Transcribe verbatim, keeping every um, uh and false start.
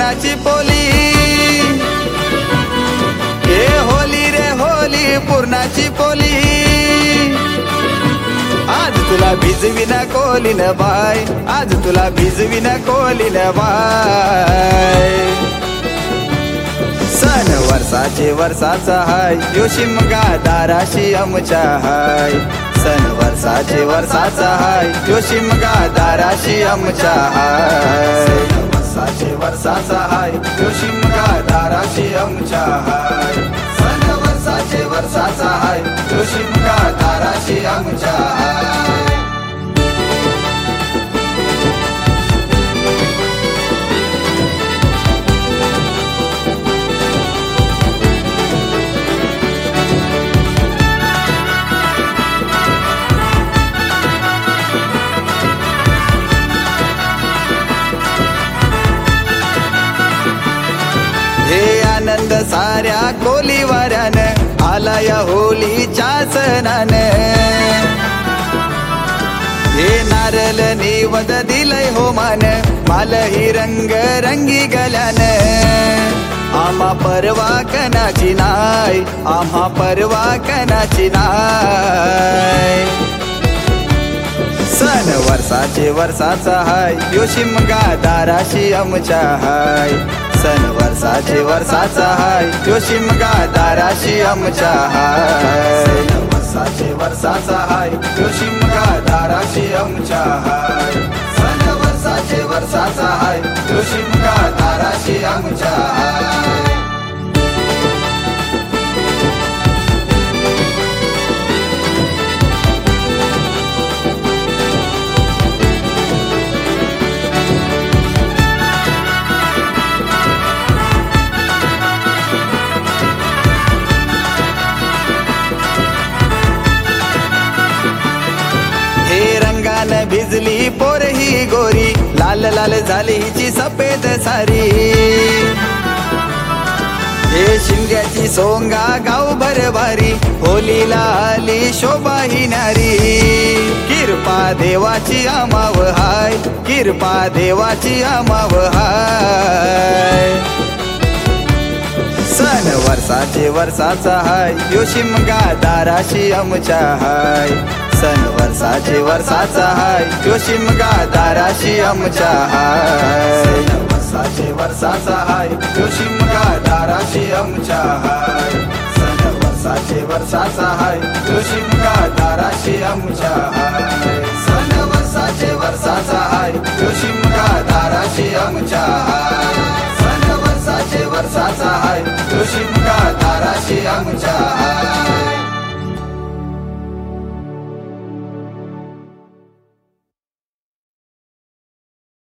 पुरणाची पोली, हे होली रे होली पुरणाची पोली, आज तुला भिजविन कोलीन बाय, आज तुला भिजविन कोलीन बाय। सण वर्षाचे वर्षाचा हाय, यो शिमगा दाराशी आमच्या हाय, सण वर्षाचे वर्षाचा हाय, यो शिमगा दाराशी आमच्या हाय, वर्षाचे वर्षाचा हाय, यो शिमगा दाराशी आमच्या हाय, सण वर्षाचे वर्षाचा हाय, यो शिमगा दाराशी आमच्या हाय। हे आनंद साऱ्या कोलीवाऱ्यानं आला या होलीच्या सणानं, हे नारळ निवद दिलय हो मान, मालही रंग रंगी गल्यानं, आम्हा परवा कनाची नाय, आम्हा परवा कनाची नाय। सण वर्षाचे वर्षाचा हाय, यो शिमगा दाराशी आमच्या हाय, सण वर्षाचे वर्षाचा हाय, यो शिमगा दाराशी आमच्या हाय, वर्षाचे वर्षाचा हाय, यो शिमगा दाराशी आमच्या हाय, सण वर्षाचे वर्षाचा हाय, यो शिमगा दाराशी आमच्या हाय। भिजली पोर ही गोरी, लाल लाल झाली हिची सफेद सारी, हे शिमग्याची सोंगा गावभर भारी, होलीला आली शोभा ही नारी, किरपा देवाची आमाव हाय, किरपा देवाची आमाव हाय। सण वर्षाचे वर्षाचा हाय, यो शिमगा दाराशी आमच्या हाय, सण वर्षाचे वर्षाचा हाय, यो शिमगा दाराशी आमच्या हाय, वर्षाचे वर्षाचा हाय, यो शिमगा दाराशी आमच्या हाय, सण वर्षाचे वर्षाचा हाय, यो शिमगा दाराशी आमच्या हाय।